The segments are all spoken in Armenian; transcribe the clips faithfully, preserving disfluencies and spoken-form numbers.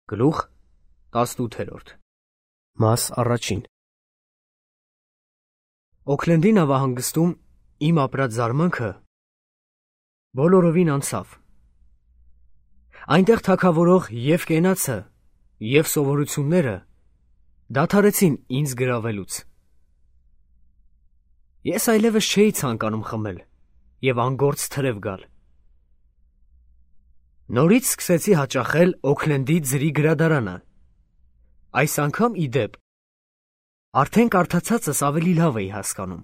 Գլուխ տասնութերորդ Մաս առաջին Օքլենդի նավահանգստում իմ ապրած զարմանքը բոլորովին անցավ։ Այնտեղ թագավորող և կենացը, և սովորությունները դադարեցին ինձ գրավելուց։ Ես այլևս չէի ցանկանում խմել և անգործ թրև գալ։ Նորից սկսեցի հաճախել Օքլենդի ձրի գրադարանը, այս անգամ ի դեպ, արդեն կարդացածս ավելի լավ էի հասկանում։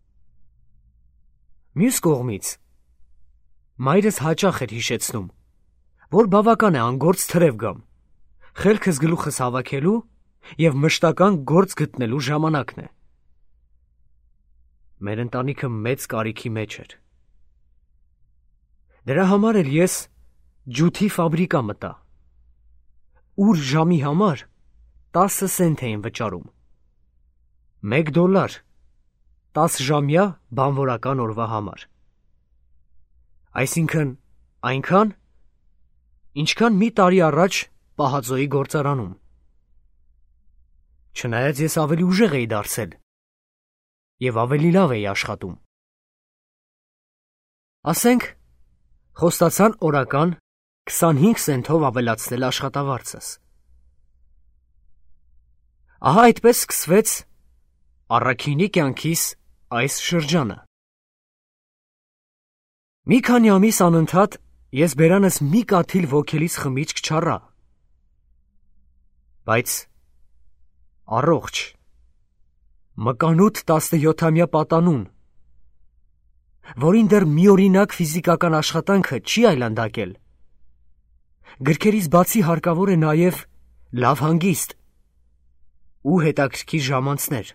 Մյուս կողմից, մայրս հաճախ էր հիշեցնում, որ բավական է անգործ թրև գամ, խելքս գլուխս հավաքելու և մշտական գործ գտնելու ժամանակն է։ Մեր ընտանիքը մեծ կարիքի մեջ էր։ Դրա համար էլ ես ջութի ֆաբրիկա մտա, ուր ժամի համար տասը սենտ էին վճարում, մեկ դոլար տասժամյա բանվորական օրվա համար, այսինքն այնքան, ինչքան մի տարի առաջ պահածոյի գործարանում։ Չնայած ես ավելի ուժեղ էի դարձել և ավելի լավ էի աշխատում։ Ասենք, խոստացան օրական քսանհինգ սենթով ավելացնել աշխատավարձս։ Ահա այդպես սկսվեց առաքինի կյանքիս այս շրջանը։ Մի քանի ամիս անընդհատ ես բերանս մի կաթիլ ոգելից խմիչք չառա, բայց առողջ, մկանուտ տասնյոթամյա պատանուն, որին դեռ միօրինակ ֆիզիկական աշխատանքը չի այլանդակել, գրքերից բացի հարկավոր է նաև լավ հանգիստ ու հետաքրքիր ժամանցներ։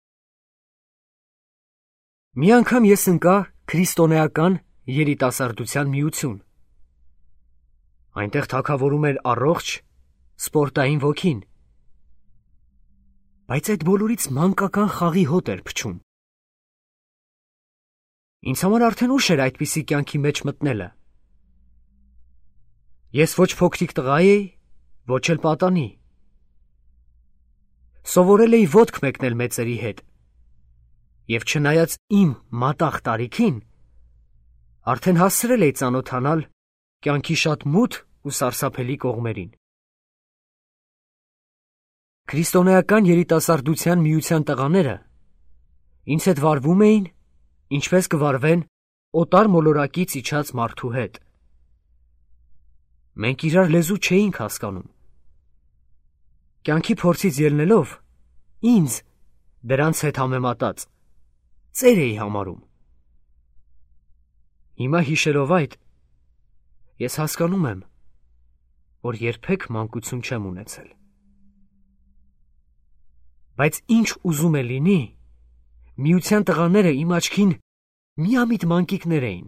Մի անգամ ես ընկա քրիստոնեական երիտասարդության միություն։ Այնտեղ թագավորում էր առողջ, սպորտային ոգին, բայց այդ բոլորից մանկական խաղի հոտ էր փչում։ Ինձ համար արդեն ուշ էր այդպիսի կյանքի մեջ մտնելը։ Ես ոչ փոքրիկ տղա էի, ոչ էլ պատանի։ Սովորել էի ոտք մեկնել մեծերի հետ և չնայած իմ մատաղ տարիքին, արդեն հասցրել էի ծանոթանալ կյանքի շատ մութ ու սարսափելի կողմերին։ Քրիստոնեական երիտասարդության միության տղաները ինձ հետ վարվում էին, ինչպես կվարվեն օտար մոլորակից իջած մարդու հետ։ Մենք իրար լեզու չէինք հասկանում։ Կյանքի փորձից ելնելով, ինձ, դրանց հետ համեմատած, ծեր էի համարում։ Հիմա հիշելով այդ, ես հասկանում եմ, որ երբեք մանկություն չեմ ունեցել։ Բայց ինչ ուզում է լինի, միության տղաները իմ աչքին միամիտ մանկիկներ էին։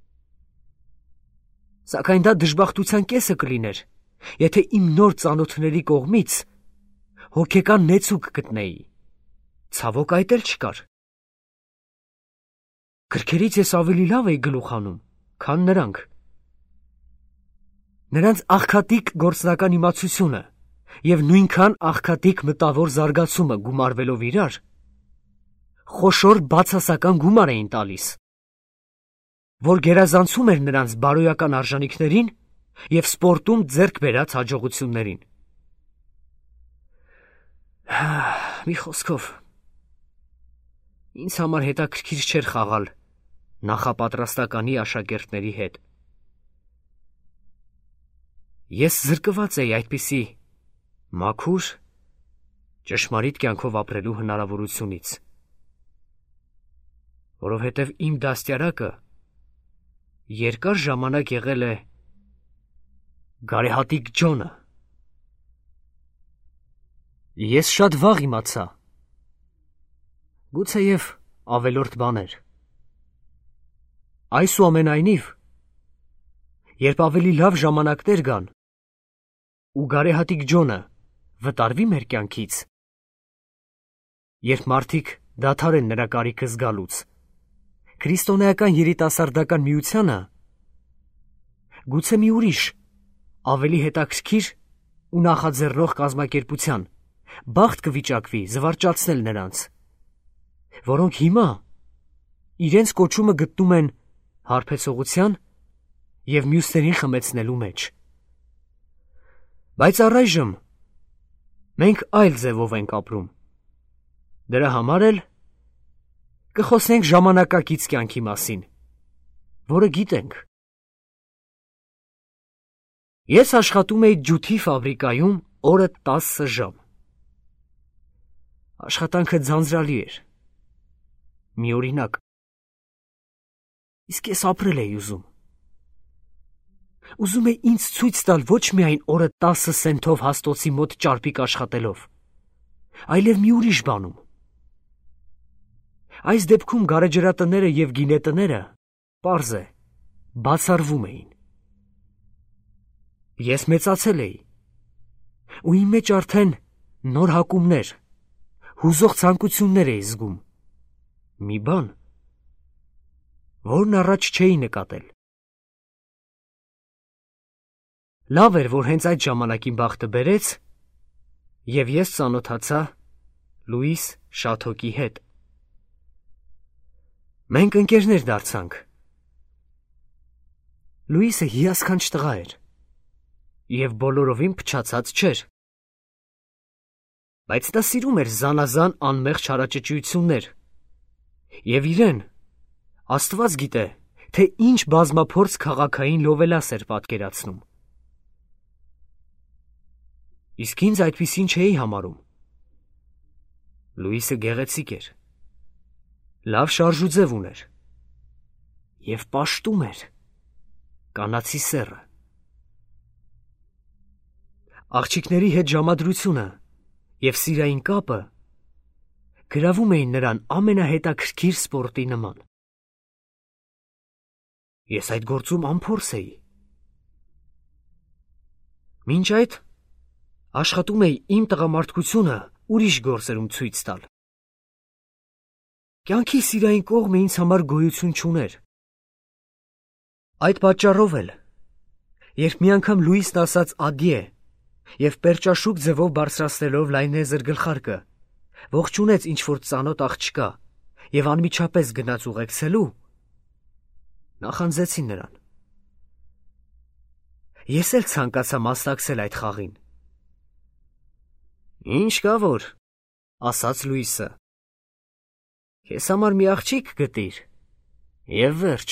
Սակայն դա դժբախտության կեսը կլիներ, եթե իմ նոր ծանոթների կողմից հոգեկան նեցուկ գտնեի, ցավոք այդ էլ չկար։ Գրքերից ես ավելի լավ էի գլուխ հանում, քան նրանք։ Նրանց աղքատիկ գործնական իմացությունը և նույնքան աղքատիկ մտավոր զարգացումը գումարվելով իրար, խոշոր բացասական գումար էին տալիս, որ գերազանցում էր նրանց բարոյական արժանիքներին և սպորտում ձեռք բերած հաջողություններին։ Մի խոսքով, ինձ համար հետաքրքիր չէր խաղալ նախապատրաստականի աշակերտների հետ։ Ես զրկված էի այդպիսի մաքուր, ճշմարիտ կյանքով ապրելու հնարավորությունից, որովհետև իմ դաստիարակը երկար ժամանակ եղել է Գարեհատիկ Ջոնը։ Ես շատ վաղ իմացա, գուցեև ավելորդ բաներ։ Այսուամենայնիվ, երբ ավելի լավ ժամանակներ գան, ու Գարեհատիկ Ջոնը վտարվի մեր կյանքից, երբ մարդիկ դադարեն նրա կարիքը զգալուց, քրիստոնեական երիտասարդական միությանը գուցե մի ուրիշ, ավելի հետաքրքիր ու նախաձեռնող կազմակերպության բախտ կվիճակվի զվարճացնել նրանց, որոնք հիմա իրենց կոչումը գտնում են հարբեցողության և մյուսներին խմեցնելու մեջ։ Բայց առայժմ մենք այլ ձևով ենք ապրում։ Դրա համար էլ կխոսենք ժամանակակից կյանքի մասին, որը գիտենք։ Ես աշխատում էի ջութի ֆաբրիկայում օրը տասը ժամ։ Աշխատանքը ձանձրալի էր, միօրինակ։ Իսկ ես ապրել էի ուզում։ Ուզում էի ինձ ցույց տալ ոչ միայն օրը տասը սենթով հաստոցի մոտ ճարպիկ աշխատելով, այլև մի ուրիշ բանում։ Այս դեպքում գարեջրատները և գինետները, պարզ է, բացառվում էին։ Ես մեծացել էի, ու իմ մեջ արդեն նոր հակումներ, հուզող ցանկություններ էի զգում, մի բան, որն առաջ չէի նկատել։ Լավ էր, որ հենց այդ ժամանակին բախտը բերեց, և ես ծանոթացա Լուիս Շաթոկի հետ։ Մենք ընկերներ դարձանք։ Լուիսը հիասքանչ տղա էր և բոլորովին փչացած չէր, բայց նա սիրում էր զանազան անմեղ չարաճճիություններ և իրեն, Աստված գիտե, թե ինչ բազմափորձ քաղաքային լովելաս էր պատկերացնում։ Իսկ ինձ այդպիսին չէի համարում։ Լուիսը գեղեցիկ էր, լավ շարժուձև ուներ և պաշտում էր կանացի սեռը։ Աղջիկների հետ ժամադրությունը և սիրային կապը գրավում էին նրան ամենահետաքրքիր սպորտի նման։ Ես այդ գործում անփորձ էի։ Մինչ այդ աշխատում էի իմ տղամարդկությունը ուրիշ գործերում ցույց տալ։ Կյանքի սիրային կողմը ինձ համար գոյություն չուներ։ Այդ պատճառով էլ, երբ մի անգամ Լուիսն ասաց ադիե և պերճաշուք ձևով բարձրացնելով լայնեզր գլխարկը, ողջունեց ինչ-որ ծանոթ աղջկա և անմիջապես գնաց ուղեկցելու, նախանձեցի նրան։ Ես էլ ցանկացա մասնակցել այդ խաղին։ Ինչ կա որ, ասաց Լուիսը, քեզ համար մի աղջիկ գտիր, և վերջ։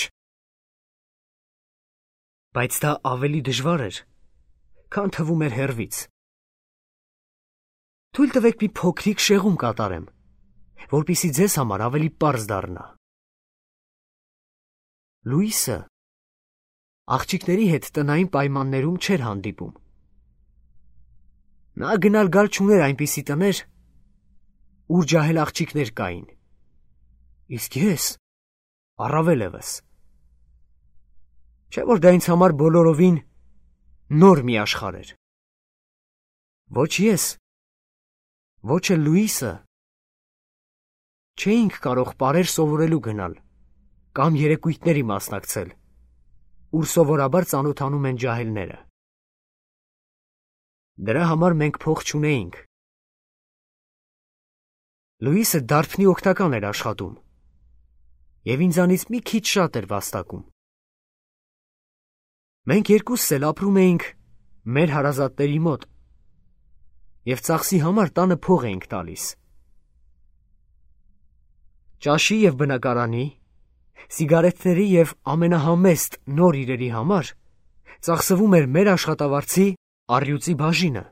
Բայց դա ավելի դժվար էր, քան թվում էր հեռվից։ Թույլ տվեք մի փոքրիկ շեղում կատարեմ, որպեսզի ձեզ համար ավելի պարզ դառնա։ Լուիսը աղջիկների հետ տնային պայմաններում չէր հանդիպում։ Նա գնալ գալ չուներ այնպիսի տներ, ուր ջահել աղջիկներ կային, իսկ ես առավել ևս։ Չէ՞ որ դա ինձ համար բոլորովին նոր մի աշխարհ էր։ Ոչ ես, ոչ էլ Լուիսը չէինք կարող պարեր սովորելու գնալ կամ երեկույթների մասնակցել, ուր սովորաբար ծանոթանում են ջահելները։ Դրա համար մենք փող չունեինք։ Լուիսը դարբնի օգնական էր աշխատում և ինձանից մի քիչ շատ էր վաստակում։ Մենք երկուսս էլ ապրում էինք մեր հարազատների մոտ և ծախսի համար տանը փող էինք տալիս։ Ճաշի և բնակարանի, սիգարետների և ամենահամեստ նոր իրերի համար ծախսվում էր մեր աշխատավարձի առյուծի բաժինը։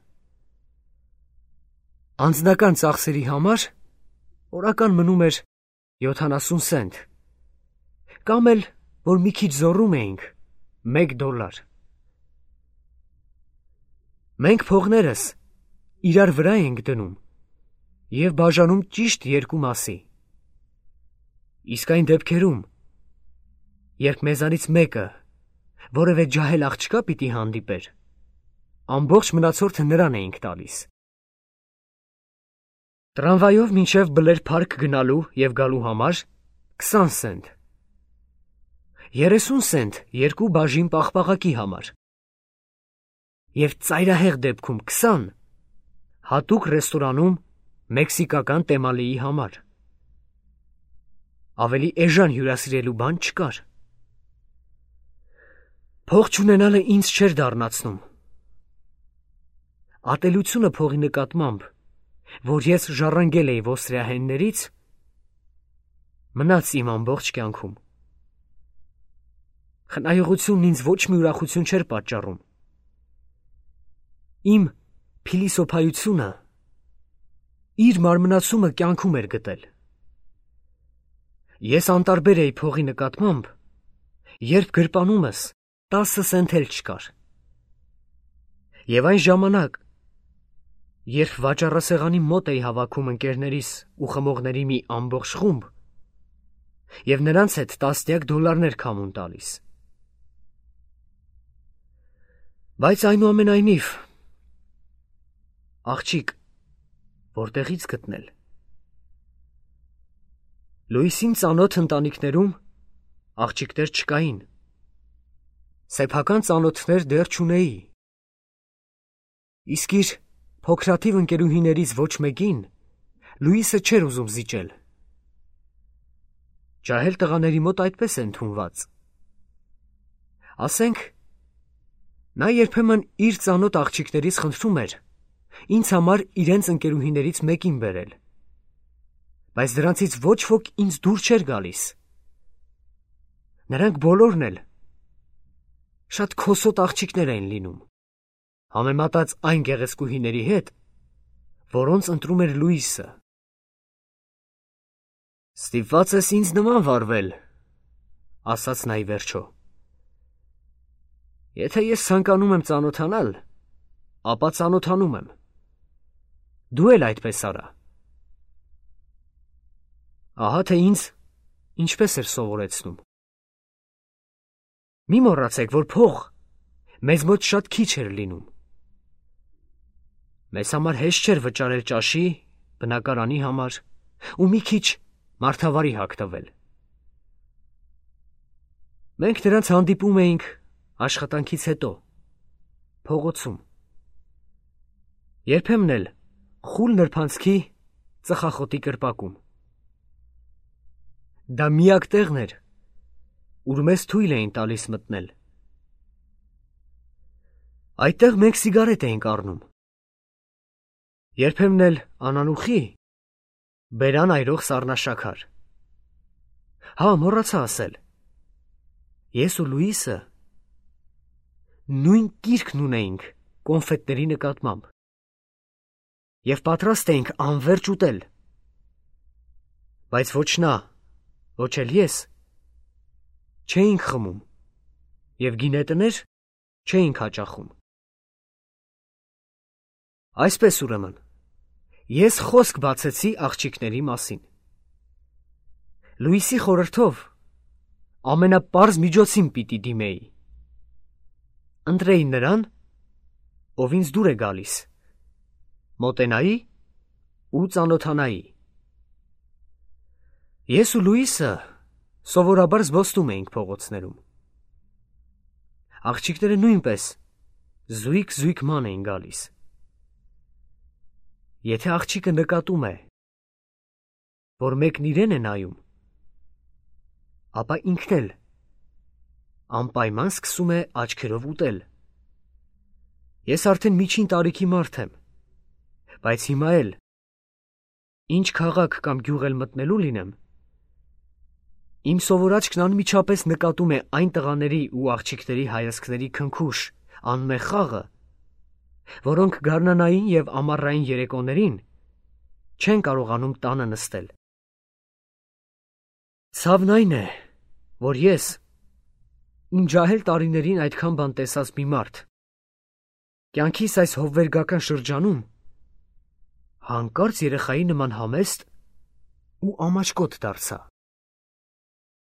Անձնական ծախսերի համար օրական մնում էր յոթանասուն սենտ, կամ էլ, որ մի քիչ զոռում էինք, մեկ դոլար։ Մենք փողներս իրար վրա էինք դնում և բաժանում ճիշտ երկու մասի։ Իսկ այն դեպքերում, երբ մեզանից մեկը որևէ ջահել աղջկա պիտի հանդիպեր, ամբողջ մնացորդը նրան էինք տալիս։ Տրամվայով մինչև Բլեր Փարք գնալու և գալու համար քսան սենտ, երեսուն սենտ երկու բաժին պաղպաղակի համար։ և ծայրահեղ դեպքում քսան հատուկ ռեստորանում մեքսիկական տեմալիի համար։ Ավելի էժան հյուրասիրելու բան չկար։ Փող չունենալը ինձ չէր դառնացնում։ Ատելությունը փողի նկատմամբ, որ ես ժառանգել էի ոստրիահեններից, մնաց իմ ամբողջ կյանքում։ Խնայողությունն ինձ ոչ մի ուրախություն չէր պատճառում։ Իմ փիլիսոփայությունը իր մարմնացումը կյանքում էր գտել։ Ես անտարբեր էի փողի նկատմամբ, երբ գրպանումս տասը սենթ էլ չկար։ Եվ այն ժամանակ, երբ վաճառասեղանի մոտ էի հավաքում ընկերներիս ու խմողների մի ամբողջ խումբ և նրանց հետ տասնյակ դոլարներ քամուն տալիս։ Բայց այնուամենայնիվ, աղջիկ, որտեղից գտնել։ Լուիսին ծանոթ ընտանիքներում աղջիկներ չկային։ Սեփական ծանոթներ դեռ չունեի։ Իսկ իր փոքրաթիվ ընկերուհիներից ոչ մեկին Լուիսը չէր ուզում զիջել։ Ջահել տղաների մոտ այդպես է ընդունված։ Ասենք, նա երբեմն իր ծանոթ աղջիկներից խնդրում էր ինձ համար իրենց ընկերուհիներից մեկին բերել, բայց դրանցից ոչ ոք ինձ դուր չէր գալիս։ Նրանք բոլորն էլ շատ քոսոտ աղջիկներ էին լինում, համեմատած այն գեղեցկուհիների հետ, որոնց ընտրում էր Լուիսը։ Ստիպված ես ինձ նման վարվել, ասաց նա ի վերջո։ Եթե ես ցանկանում եմ ծանոթանալ, ապա ծանոթանում եմ։ Դու էլ այդպես արա։ Ահա թե ինձ ինչպես էր սովորեցնում։ Մի մոռացեք, որ փող մեզ մոտ շատ քիչ էր լինում։ Մեզ համար հեշտ չէր վճարել ճաշի, բնակարանի համար ու մի քիչ մարդավարի հագտվել։ Մենք նրանց հանդիպում էինք աշխատանքից հետո, փողոցում։ Երբեմն էլ խուլ նրբանցքի ծխախոտի կրպակում։ Դա միակ տեղն էր, ուր մեզ թույլ էին տալիս մտնել։ Այդտեղ մենք սիգարետ էինք առնում։ Երբեմն էլ անանուխի, բերան այրող սառնաշաքար։ Հա, մոռացա ասել։ Ես ու Լուիսը նույն կիրքն ունեինք կոնֆետների նկատմամբ և պատրաստ էինք անվերջ ուտել, բայց ոչ նա, ոչ էլ ես չէինք խմում և գինետներ չէինք հաճախում։ Այսպես ուրեմն, ես խոսք բացեցի աղջիկների մասին։ Լուիսի խորհրդով ամենապարզ միջոցին պիտի դիմեի։ Ընտրեի նրան, ով ինձ դուր է գալիս, մոտենայի ու ծանոթանայի։ Ես ու Լուիսը սովորաբար զբոսնում էինք փողոցներում։ Աղջիկները նույնպես զույգ-զույգ ման էին գալիս։ Եթե աղջիկը նկատում է, որ մեկն իրեն է նայում, ապա ինքն էլ անպայման սկսում է աչքերով ուտել։ Ես արդեն միջին տարիքի մարդ եմ, բայց հիմա էլ, ինչ քաղաք կամ գյուղ էլ մտնելու լինեմ, իմ սովորաչքն անմիջապես նկատում է այն տղաների ու աղջիկների հայացքների քնքուշ, անմեղ խաղը, որոնք գարնանային և ամառային երեկոներին չեն կարողանում տանը նստել։ Ցավն այն է, որ ես իմ ջահել տարիներին այդքան բան տեսած մի մարդ, կյանքիս այս հովվերգական շրջանում հանկարծ երեխայի նման համեստ ու ամաչկոտ դարձա։